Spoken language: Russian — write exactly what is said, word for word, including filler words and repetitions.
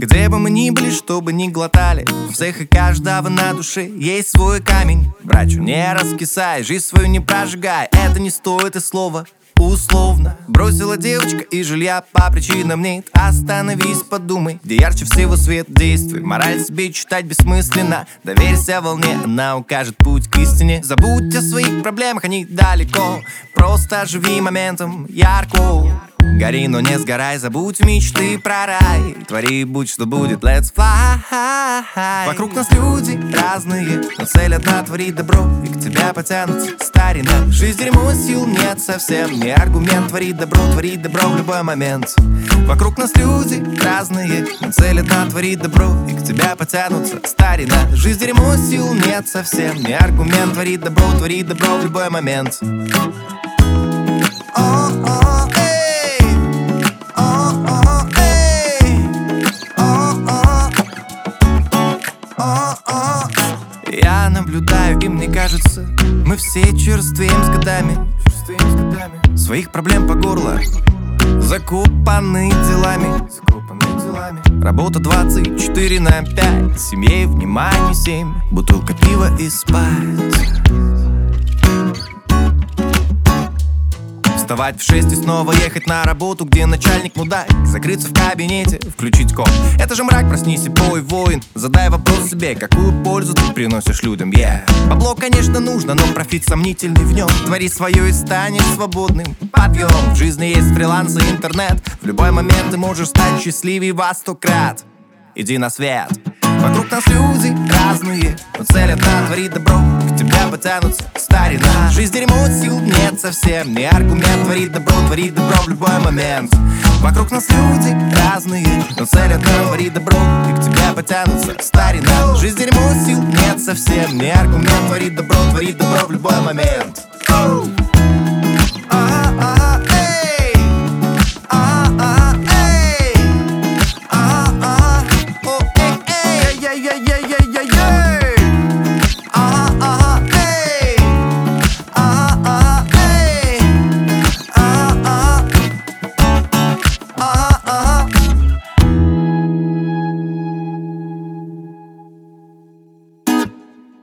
Где бы мы ни были, что бы ни глотали, у всех и каждого на душе есть свой камень. Братью, не раскисай, жизнь свою не прожигай, это не стоит и слова условно. Бросила девочка и жилья по причинам нет. Остановись, подумай, где ярче всего свет действий. Мораль себе читать бессмысленно. Доверься волне, она укажет путь к истине. Забудь о своих проблемах, они далеко. Просто живи моментом ярко. Гори, но не сгорай, забудь мечты про рай. Твори, будь что будет, let's fly. Вокруг нас люди разные, но цель одна — творить добро, и к тебе потянутся старина. Жизнь дерьмо, сил нет совсем, не аргумент. Творить добро, творить добро в любой момент. Вокруг нас люди разные, но цель одна — творить добро, и к тебе потянутся старина. Жизнь дерьмо, сил нет совсем, не аргумент. Творить добро, творить добро в любой момент. Я наблюдаю, и мне кажется, мы все черствеем с годами. Своих проблем по горло, закопаны делами. Работа двадцать четыре на пять, семье внимание семь, бутылка пива и спать. Вставать в шесть и снова ехать на работу, где начальник мудак. Закрыться в кабинете, включить комп. Это же мрак, проснись и пой, воин. Задай вопрос себе, какую пользу ты приносишь людям, yeah. Бабло, конечно, нужно, но профит сомнительный в нем. Твори свое и станешь свободным. Подъем, в жизни есть фриланс и интернет. В любой момент ты можешь стать счастливее во сто крат. Иди на свет. Вокруг нас люди разные, но цель одна — творить добро, к тебе потянутся старина. Жизнь дерьмо, сил нет совсем, не аргумент. Творить добро, творить добро в любой момент. Вокруг нас люди разные, но цель одна — творить добро, и к тебе потянутся старина. Жизнь дерьмо, сил нет совсем, не аргумент. Творить добро, творить добро в любой момент.